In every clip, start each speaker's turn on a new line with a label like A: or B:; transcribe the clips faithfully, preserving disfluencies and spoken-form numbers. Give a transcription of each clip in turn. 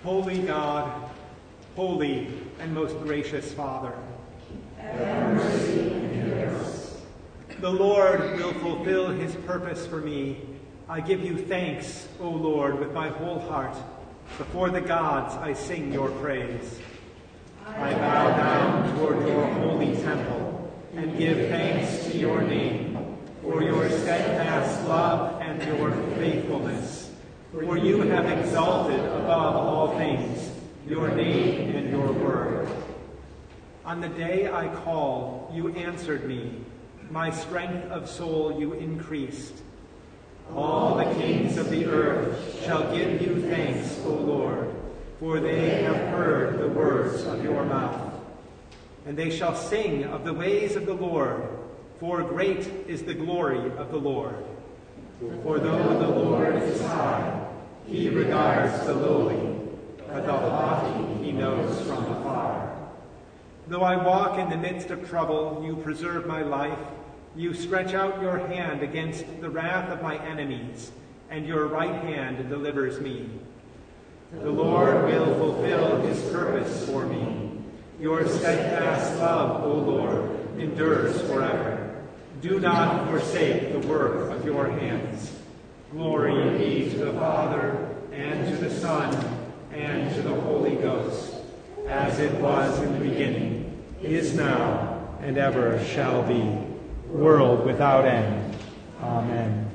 A: Holy God, holy and most gracious Father,
B: have mercy and hear us.
A: The Lord will fulfill his purpose for me. I give you thanks, O Lord, with my whole heart. Before the gods I sing your praise. I bow down toward your holy temple and give thanks to your name for your steadfast love and your faithfulness. For you have exalted above all things your name and your word. On the day I called, you answered me. My strength of soul you increased. All the kings of the earth shall give you thanks, O Lord, for they have heard the words of your mouth. And they shall sing of the ways of the Lord, for great is the glory of the Lord. For though the Lord is high, he regards the lowly, but the haughty he knows from afar. Though I walk in the midst of trouble, you preserve my life. You stretch out your hand against the wrath of my enemies, and your right hand delivers me. The Lord will fulfill his purpose for me. Your steadfast love, O Lord, endures forever. Do not forsake the work of your hands. Glory be to the Father, and to the Son, and to the Holy Ghost, as it was in the beginning, is now, and ever shall be, world without end. Amen.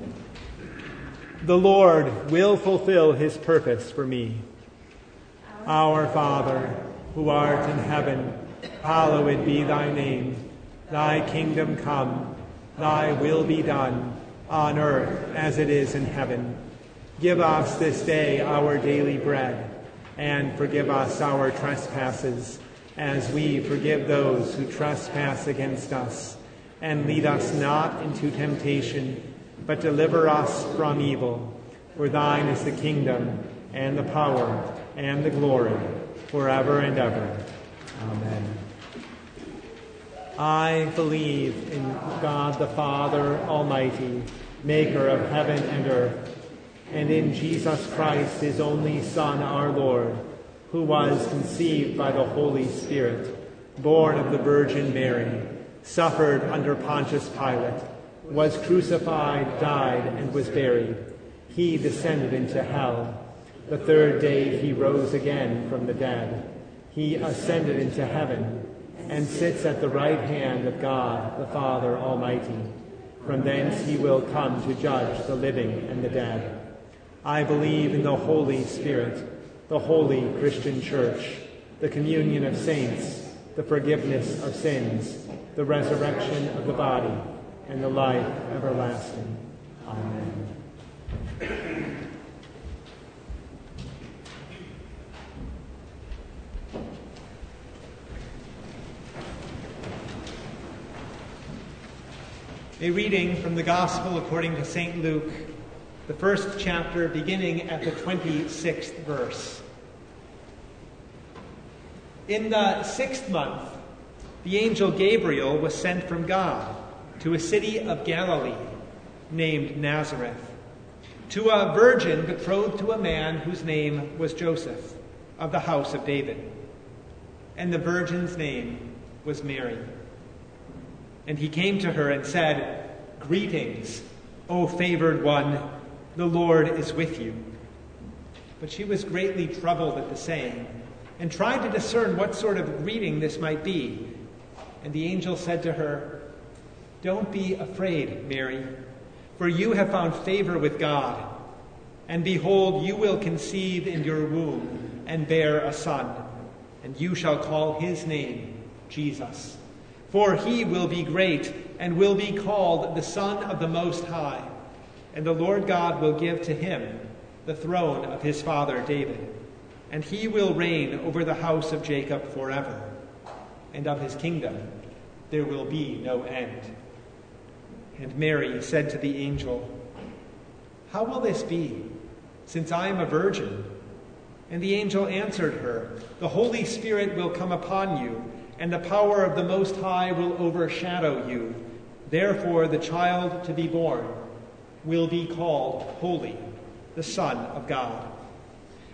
A: The Lord will fulfill his purpose for me. Our Father, who art in heaven, hallowed be thy name. Thy kingdom come, thy will be done, on earth as it is in heaven. Give us this day our daily bread, and forgive us our trespasses, as we forgive those who trespass against us. And lead us not into temptation, but deliver us from evil. For thine is the kingdom, and the power, and the glory, forever and ever. Amen. I believe in God the Father Almighty, maker of heaven and earth, and in Jesus Christ, his only Son, our Lord, who was conceived by the Holy Spirit, born of the Virgin Mary, suffered under Pontius Pilate, was crucified, died, and was buried. He descended into hell. The third day he rose again from the dead. He ascended into heaven and sits at the right hand of God, the Father Almighty. From thence he will come to judge the living and the dead. I believe in the Holy Spirit, the holy Christian Church, the communion of saints, the forgiveness of sins, the resurrection of the body, and the life everlasting. Amen. A reading from the Gospel according to Saint Luke, the first chapter, beginning at the twenty-sixth verse. In the sixth month, the angel Gabriel was sent from God to a city of Galilee named Nazareth, to a virgin betrothed to a man whose name was Joseph, of the house of David. And the virgin's name was Mary. And he came to her and said, "Greetings, O favored one, the Lord is with you." But she was greatly troubled at the saying, and tried to discern what sort of greeting this might be. And the angel said to her, "Don't be afraid, Mary, for you have found favor with God. And behold, you will conceive in your womb and bear a son, and you shall call his name Jesus. For he will be great and will be called the Son of the Most High. And the Lord God will give to him the throne of his father David. And he will reign over the house of Jacob forever. And of his kingdom there will be no end." And Mary said to the angel, "How will this be, since I am a virgin?" And the angel answered her, "The Holy Spirit will come upon you, and the power of the Most High will overshadow you. Therefore the child to be born will be called Holy, the Son of God.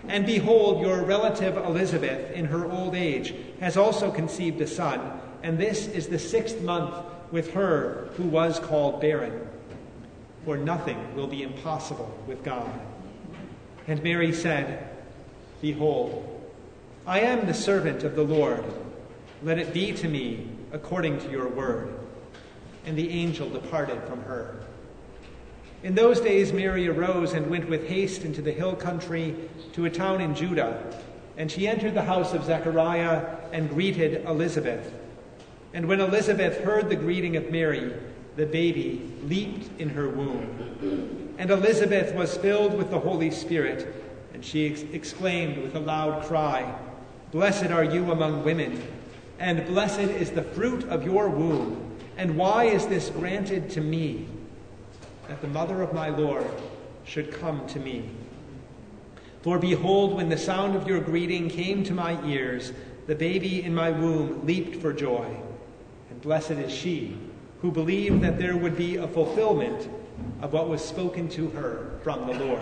A: And behold, your relative Elizabeth, in her old age, has also conceived a son, and this is the sixth month with her who was called barren. For nothing will be impossible with God." And Mary said, "Behold, I am the servant of the Lord. Let it be to me according to your word." And the angel departed from her. In those days Mary arose and went with haste into the hill country to a town in Judah, and she entered the house of Zechariah and greeted Elizabeth. And when Elizabeth heard the greeting of Mary, the baby leaped in her womb. And Elizabeth was filled with the Holy Spirit, and she ex- exclaimed with a loud cry, "Blessed are you among women, and blessed is the fruit of your womb. And why is this granted to me, that the mother of my Lord should come to me? For behold, when the sound of your greeting came to my ears, the baby in my womb leaped for joy. And blessed is she who believed that there would be a fulfillment of what was spoken to her from the Lord."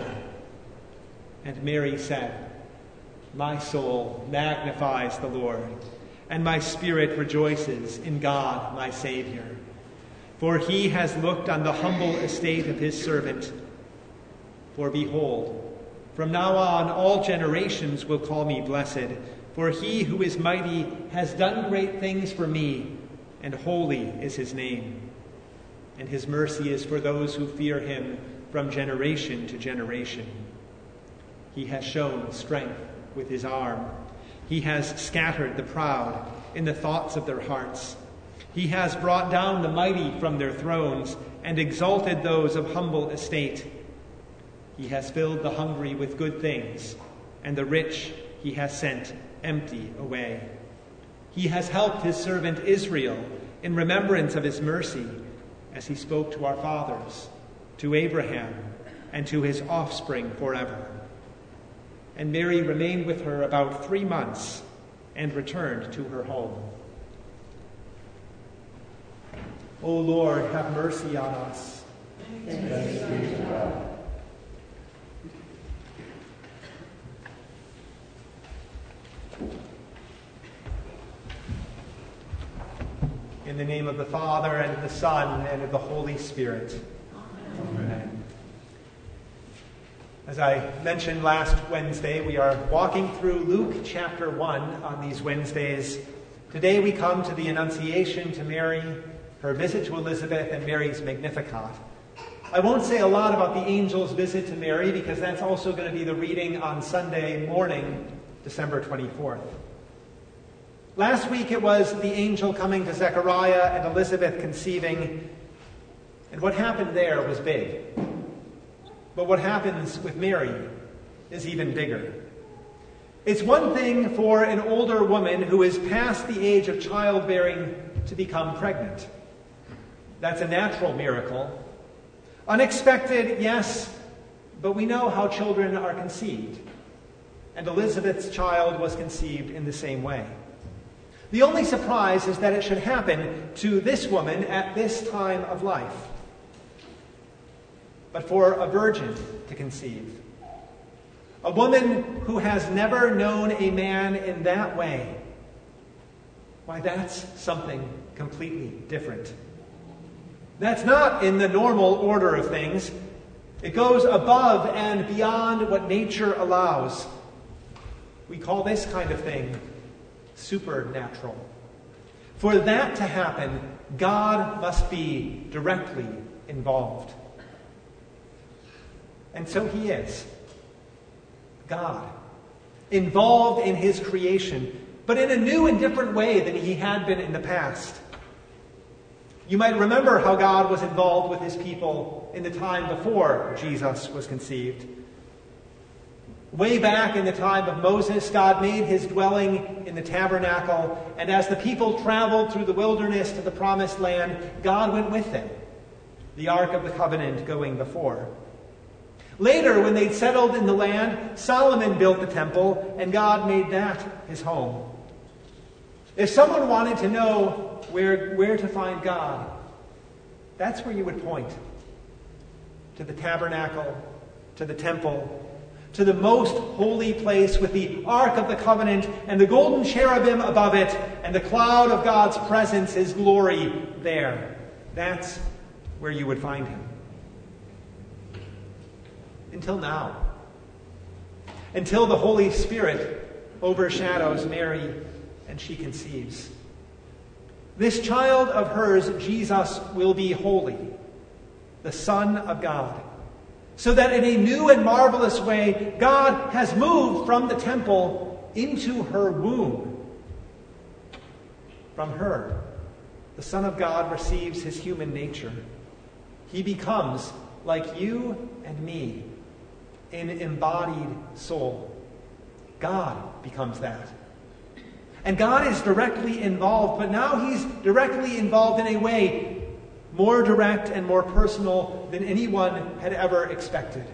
A: And Mary said, "My soul magnifies the Lord, and my spirit rejoices in God my Savior. For he has looked on the humble estate of his servant. For behold, from now on all generations will call me blessed, for he who is mighty has done great things for me, and holy is his name. And his mercy is for those who fear him from generation to generation. He has shown strength with his arm. He has scattered the proud in the thoughts of their hearts. He has brought down the mighty from their thrones and exalted those of humble estate. He has filled the hungry with good things, and the rich he has sent empty away. He has helped his servant Israel in remembrance of his mercy, as he spoke to our fathers, to Abraham, and to his offspring forever." And Mary remained with her about three months and returned to her home. O Lord, have mercy on us.
B: Thanks be to God.
A: In the name of the Father, and of the Son, and of the Holy Spirit. Amen. Amen. As I mentioned last Wednesday, we are walking through Luke chapter one on these Wednesdays. Today we come to the Annunciation to Mary, her visit to Elizabeth, and Mary's Magnificat. I won't say a lot about the angel's visit to Mary, because that's also going to be the reading on Sunday morning, December twenty-fourth. Last week it was the angel coming to Zechariah and Elizabeth conceiving, and what happened there was big. But what happens with Mary is even bigger. It's one thing for an older woman who is past the age of childbearing to become pregnant. That's a natural miracle. Unexpected, yes, but we know how children are conceived. And Elizabeth's child was conceived in the same way. The only surprise is that it should happen to this woman at this time of life. But for a virgin to conceive, a woman who has never known a man in that way, why, that's something completely different. That's not in the normal order of things. It goes above and beyond what nature allows. We call this kind of thing supernatural. For that to happen, God must be directly involved. And so he is. God, involved in his creation, but in a new and different way than he had been in the past. You might remember how God was involved with his people in the time before Jesus was conceived. Way back in the time of Moses, God made his dwelling in the tabernacle, and as the people traveled through the wilderness to the promised land, God went with them, the Ark of the Covenant going before. Later, when they'd settled in the land, Solomon built the temple, and God made that his home. If someone wanted to know where, where to find God, that's where you would point. To the tabernacle, to the temple, to the most holy place with the Ark of the Covenant and the golden cherubim above it and the cloud of God's presence, his glory there. That's where you would find him. Until now. Until the Holy Spirit overshadows Mary and she conceives. This child of hers, Jesus, will be holy, the Son of God, so that in a new and marvelous way, God has moved from the temple into her womb. From her, the Son of God receives his human nature. He becomes, like you and me, an embodied soul. God becomes that. And God is directly involved, but now he's directly involved in a way more direct and more personal than anyone had ever expected.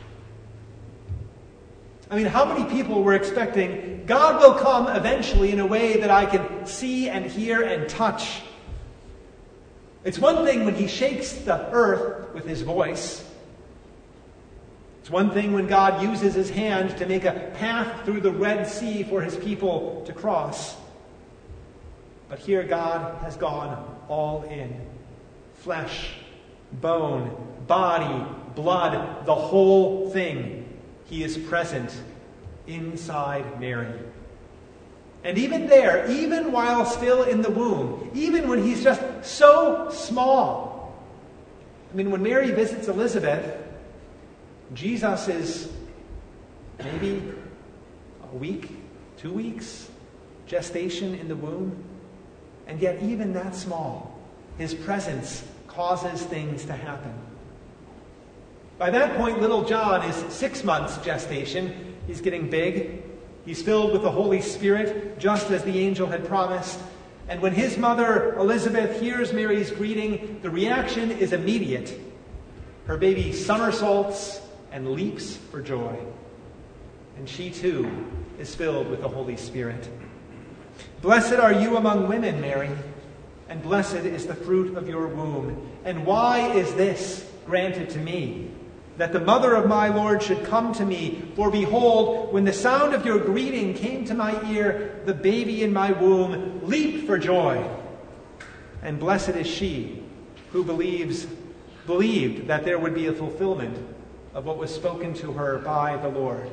A: I mean, how many people were expecting God will come eventually in a way that I can see and hear and touch? It's one thing when he shakes the earth with his voice. It's one thing when God uses his hand to make a path through the Red Sea for his people to cross. But here God has gone all in. Flesh, bone, body, blood, the whole thing. He is present inside Mary. And even there, even while still in the womb, even when he's just so small. I mean, when Mary visits Elizabeth, Jesus is maybe a week, two weeks gestation in the womb. And yet even that small, his presence causes things to happen. By that point, little John is six months gestation. He's getting big. He's filled with the Holy Spirit, just as the angel had promised. And when his mother, Elizabeth, hears Mary's greeting, the reaction is immediate. Her baby somersaults and leaps for joy. And she too is filled with the Holy Spirit. Blessed are you among women, Mary, and blessed is the fruit of your womb. And why is this granted to me, that the mother of my Lord should come to me? For behold, when the sound of your greeting came to my ear, the baby in my womb leaped for joy. And blessed is she who believes, believed that there would be a fulfillment of what was spoken to her by the Lord.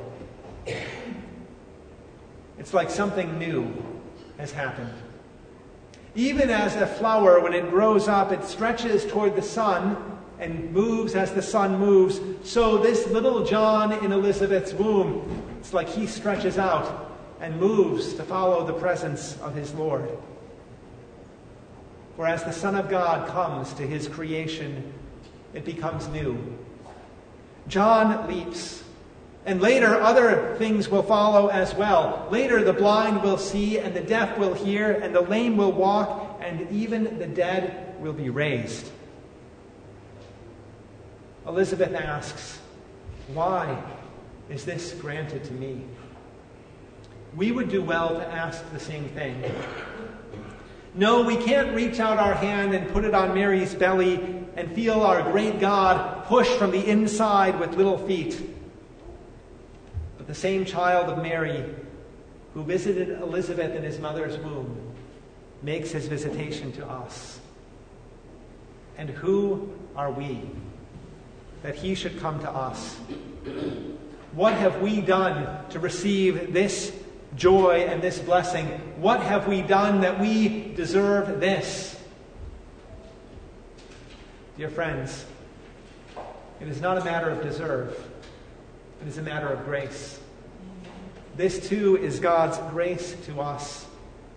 A: It's like something new has happened. Even as a flower, when it grows up, it stretches toward the sun and moves as the sun moves, so this little John in Elizabeth's womb, it's like he stretches out and moves to follow the presence of his Lord. For as the Son of God comes to his creation, it becomes new. John leaps. And later, other things will follow as well. Later, the blind will see, and the deaf will hear, and the lame will walk, and even the dead will be raised. Elizabeth asks, why is this granted to me? We would do well to ask the same thing. No, we can't reach out our hand and put it on Mary's belly and feel our great God push from the inside with little feet. But the same child of Mary who visited Elizabeth in his mother's womb makes his visitation to us. And who are we that he should come to us? What have we done to receive this joy and this blessing? What have we done that we deserve this? Dear friends, it is not a matter of deserve. It is a matter of grace. This too is God's grace to us.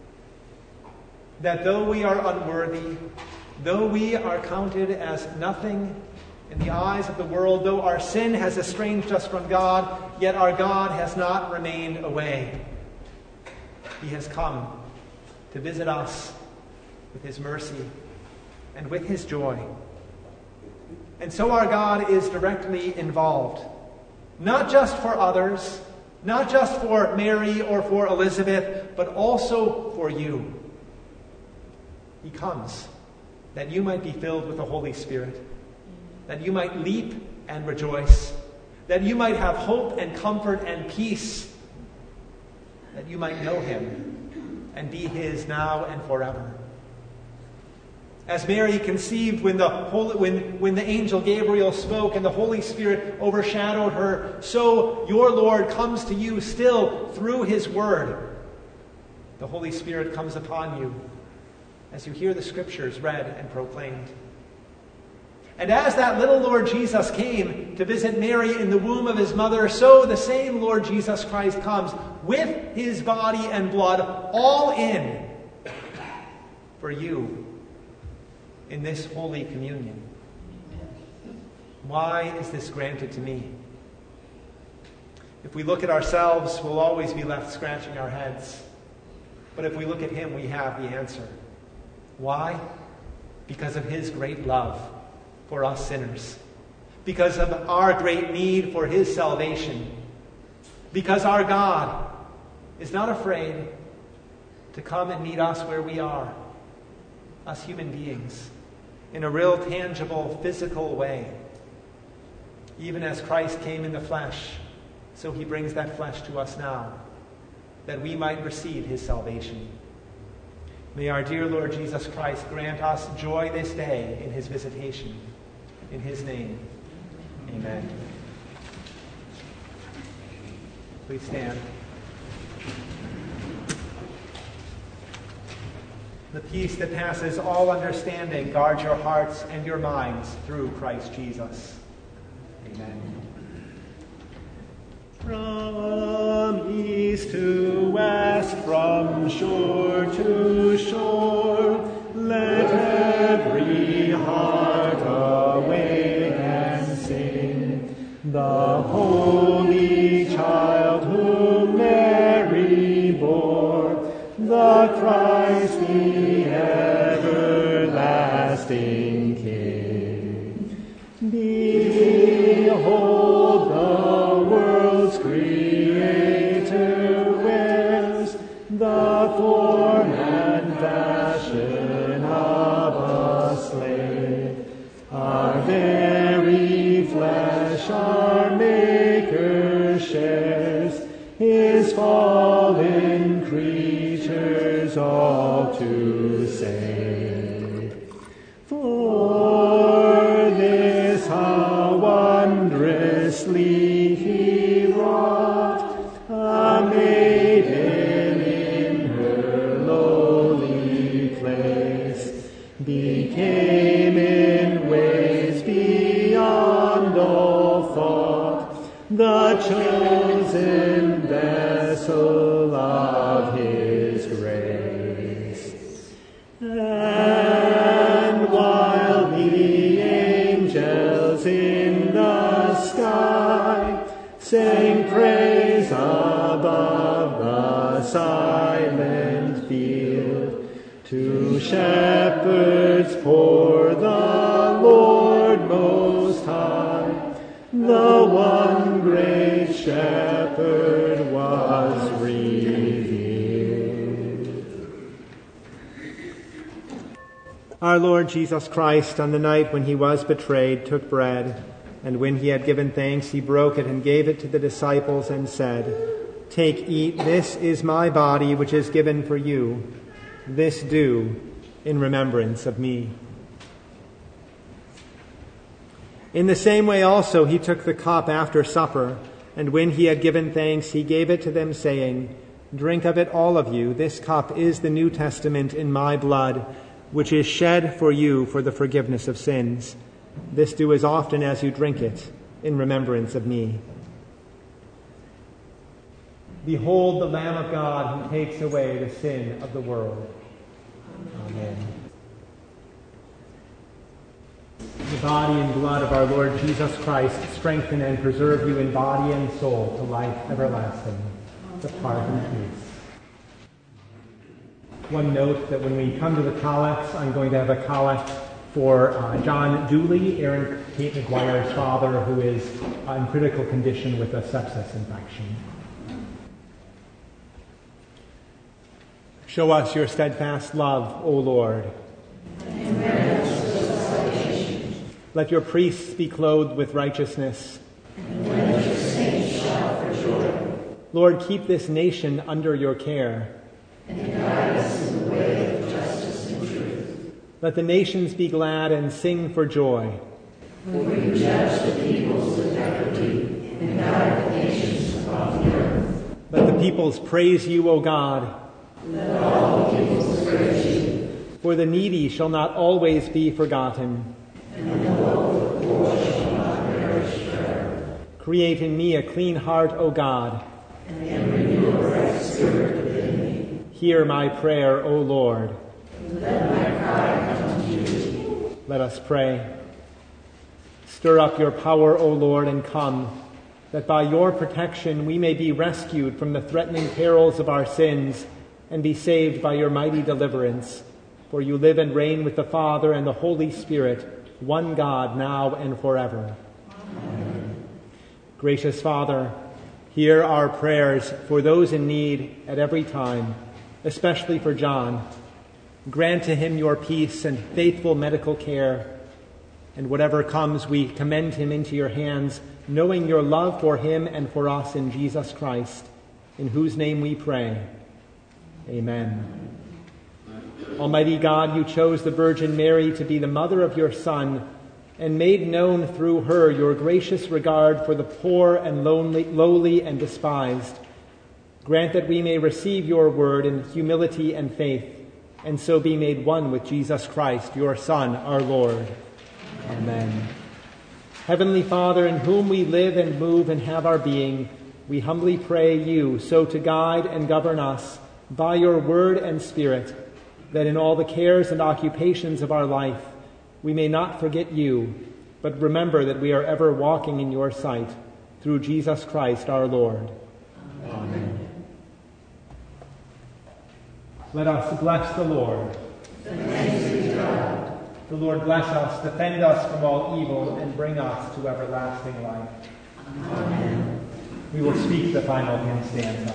A: That though we are unworthy, though we are counted as nothing in the eyes of the world, though our sin has estranged us from God, yet our God has not remained away. He has come to visit us with his mercy and with his joy. And so our God is directly involved, not just for others, not just for Mary or for Elizabeth, but also for you. He comes that you might be filled with the Holy Spirit, that you might leap and rejoice, that you might have hope and comfort and peace, that you might know him and be his now and forever. As Mary conceived when the, Holy, when, when the angel Gabriel spoke and the Holy Spirit overshadowed her, so your Lord comes to you still through his word. The Holy Spirit comes upon you as you hear the scriptures read and proclaimed. And as that little Lord Jesus came to visit Mary in the womb of his mother, so the same Lord Jesus Christ comes with his body and blood all in for you in this holy communion. Why is this granted to me? If we look at ourselves, we'll always be left scratching our heads. But if we look at him, we have the answer. Why? Because of his great love for us sinners. Because of our great need for his salvation. Because our God is not afraid to come and meet us where we are, us human beings, in a real, tangible, physical way. Even as Christ came in the flesh, so he brings that flesh to us now, that we might receive his salvation. May our dear Lord Jesus Christ grant us joy this day in his visitation. In his name, amen. Please stand. The peace that passes all understanding guard your hearts and your minds through Christ Jesus. Amen. From east to west, from shore to shore, let every heart awake and sing. The holy child whom Mary bore, the Christ, the everlasting King. Behold, the world's Creator wears the form and fashion of a slave. Our very flesh, our Maker shares, his fallen creatures all to save. For this how wondrously he wrought, a maiden in her lowly place became in ways beyond all thought the chosen vessel of his grace. And while the angels in the sky sang praise above the silent field, to shepherds pour the Lord Most High, the one great shepherd was revealed. Our Lord Jesus Christ, on the night when he was betrayed, took bread, and when he had given thanks, he broke it and gave it to the disciples and said, "Take, eat, this is my body, which is given for you. This do in remembrance of me." In the same way also he took the cup after supper, and when he had given thanks, he gave it to them, saying, "Drink of it, all of you. This cup is the New Testament in my blood, which is shed for you for the forgiveness of sins. This do as often as you drink it in remembrance of me." Behold the Lamb of God who takes away the sin of the world. Amen. The body and blood of our Lord Jesus Christ strengthen and preserve you in body and soul to life everlasting. Depart in peace. One note that when we come to the collects, I'm going to have a collect for uh, John Dooley, Aaron Kate McGuire's father, who is uh, in critical condition with a sepsis infection. Show us your steadfast love, O Lord.
B: Amen.
A: Let your priests be clothed with righteousness.
B: And
A: Lord, keep this nation under your care.
B: And guide us in the way of justice and truth.
A: Let the nations be glad and sing for joy.
B: For you judge the peoples with equity and guide the nations upon the earth.
A: Let the peoples praise you, O God.
B: Let all the peoples praise you.
A: For the needy shall not always be forgotten.
B: And the hope of the poor shall not perish forever.
A: Create in me a clean heart, O God.
B: And renew a right spirit within me.
A: Hear my prayer, O Lord.
B: Let my cry come to you.
A: Let us pray. Stir up your power, O Lord, and come, that by your protection we may be rescued from the threatening perils of our sins and be saved by your mighty deliverance. For you live and reign with the Father and the Holy Spirit, one God, now and forever. Amen. Gracious Father, hear our prayers for those in need at every time, especially for John. Grant to him your peace and faithful medical care, and whatever comes, we commend him into your hands, knowing your love for him and for us in Jesus Christ, in whose name we pray. Amen. Almighty God, you chose the Virgin Mary to be the mother of your Son, and made known through her your gracious regard for the poor and lonely, lowly and despised. Grant that we may receive your word in humility and faith, and so be made one with Jesus Christ, your Son, our Lord. Amen. Heavenly Father, in whom we live and move and have our being, we humbly pray you so to guide and govern us by your word and spirit, that in all the cares and occupations of our life we may not forget you, but remember that we are ever walking in your sight, through Jesus Christ our Lord. Amen. Let us bless the Lord.
B: Thanks be to God.
A: The Lord bless us, defend us from all evil, and bring us to everlasting life.
B: Amen.
A: We will speak the final hymn stanza.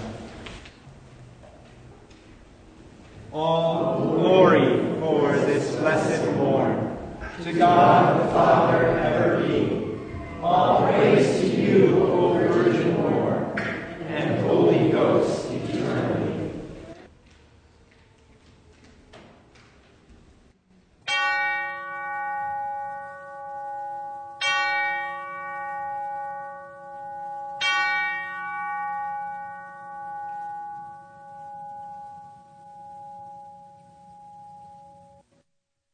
A: All glory for this blessed morn, to God the Father ever be. All praise to